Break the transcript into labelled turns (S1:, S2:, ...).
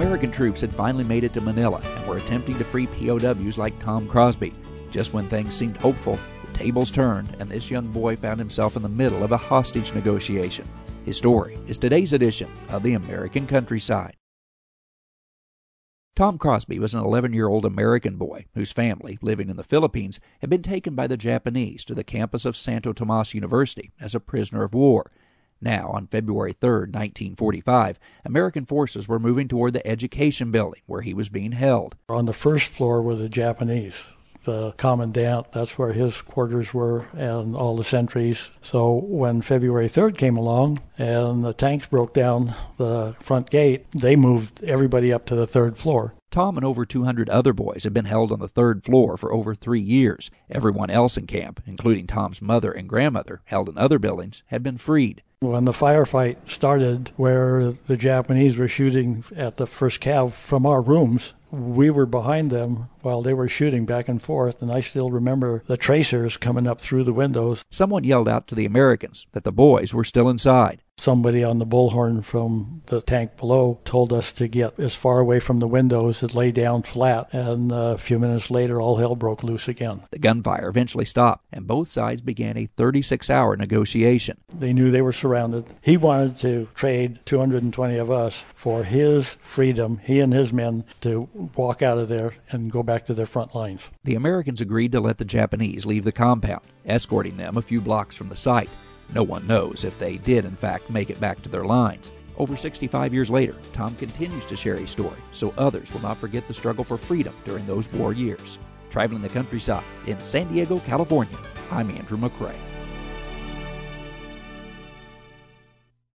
S1: American troops had finally made it to Manila and were attempting to free POWs like Tom Crosby. Just when things seemed hopeful, the tables turned and this young boy found himself in the middle of a hostage negotiation. His story is today's edition of the American Countryside. Tom Crosby was an 11-year-old American boy whose family, living in the Philippines, had been taken by the Japanese to the campus of Santo Tomas University as a prisoner of war. Now, on February 3, 1945, American forces were moving toward the education building where he was being held.
S2: On the first floor were the Japanese. The commandant, that's where his quarters were, and all the sentries. So when February 3rd came along and the tanks broke down the front gate, they moved everybody up to the third floor.
S1: Tom and over 200 other boys had been held on the third floor for over 3 years. Everyone else in camp, including Tom's mother and grandmother, held in other buildings, had been freed.
S2: When the firefight started, where the Japanese were shooting at the first cav from our rooms, we were behind them while they were shooting back and forth, and I still remember the tracers coming up through the windows.
S1: Someone yelled out to the Americans that the boys were still inside.
S2: Somebody on the bullhorn from the tank below told us to get as far away from the windows and lay down flat, and a few minutes later all hell broke loose again.
S1: The gunfire eventually stopped, and both sides began a 36-hour negotiation.
S2: They knew they were surrounded. He wanted to trade 220 of us for his freedom, he and his men, to walk out of there and go back to their front lines.
S1: The Americans agreed to let the Japanese leave the compound, escorting them a few blocks from the site. No one knows if they did, in fact, make it back to their lines. Over 65 years later, Tom continues to share his story, so others will not forget the struggle for freedom during those war years. Traveling the countryside in San Diego, California, I'm Andrew McCrae.